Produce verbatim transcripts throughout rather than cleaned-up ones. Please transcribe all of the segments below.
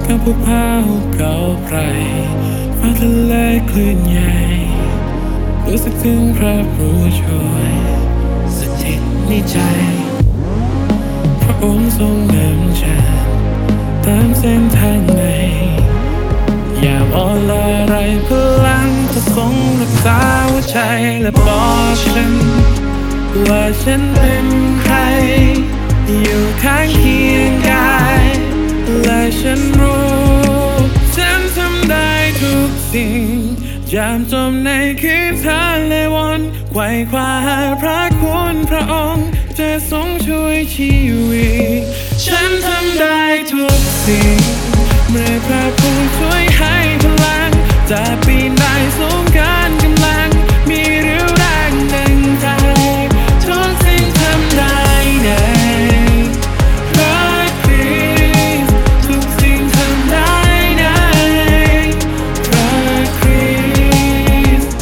กับภูเขาเก่าไพรฟ้าทะเลคลื่นใหญ่รู้สึกถึงพระผู้ช่วยสถิตในใจพระองค์ทรงนำฉันตามเส้นทางไหนอย่าอ่อนล้าไร้พลังจะทรงรักษาหัวใจและบอกฉันว่าฉันเป็นใครอยู่ข้างเคียงกายและฉันรู้ฉันทำได้ทุกสิ่งยามจมในคืนทะเลวนไขว่คว้าหาพระคุณพระองค์จะทรงช่วยชีวิตฉันทำได้ทุกสิ่งเมื่อพระผู้ช่วยให้พลังจะปีนได้สูงกันกำลังมีเรี่ยวแรงดังใจทุกสิ่งทำได้ในพระคริสต์ทุกสิ่งทำได้ในพระคริสต์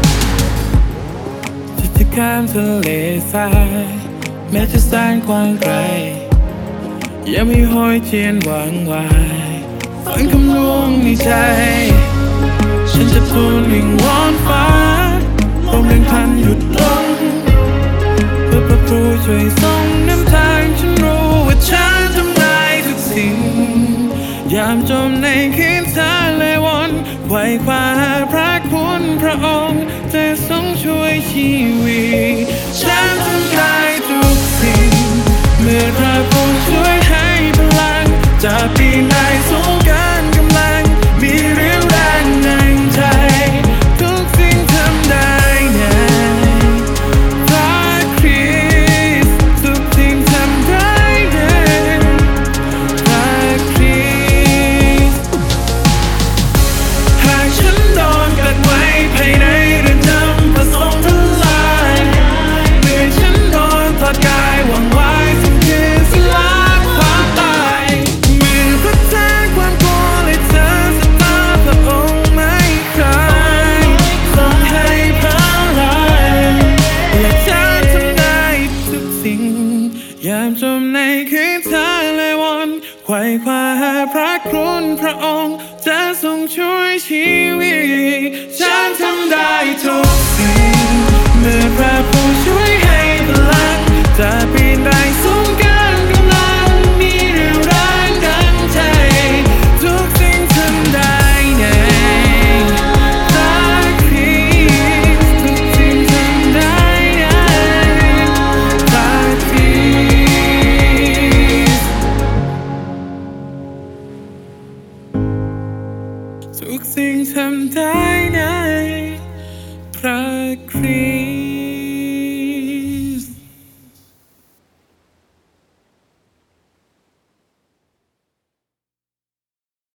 จะจะข้ามทะเลทรายแม้จะแสนกว้างไกลยังมีห้อยเทียนวางไว้ฝันคำลวงในใจฉันจะทูลวิงวอนฟ้าลมแรงพันหยุดลงเพื่อพระผู้ช่วยส่งนำทางฉันรู้ว่าฉันทำได้ทุกสิ่งยามจมในคืนทะเลวนไขว่คว้าหาพระคุณพระองค์จะทรงช่วยชีวิตฉันทำได้ทุกสิ่งเมื่อพระผู้ช่วยให้พลังจะปีนได้สูงกันกำลังมีเรี่ยวแรงในใจทุกสิ่งทำได้ในพระคริสต์ทุกสิ่งทำได้ในพระคริสต์หากฉันโดนกัดไว้ภายในเรือนจำประสงค์ทลายเมื่อฉันโดนทอดกายหวังไว้สิ่งคือสลายความตายเมื่อพระเจ้าความกลัวและเธอสตาพระองค์ไม่เคยทรงให้พลังและฉันทำได้ทุกสิ่งยามจมในคืนทะเลวนไขว่คว้าหาพระคุณพระองค์จะทรงช่วยชีวิตฉันทำได้ทุกสิ่งเมื่อพระผู้ช่วยให้พลังจะปีนได้สูงกันกำลังมีเรี่ยวแรงดังใจทุกสิ่งทำได้ในพระคริสต์ทุกสิ่งทำได้ในพระคริสต์ทุกสิ่งทำได้ในพระคริสต์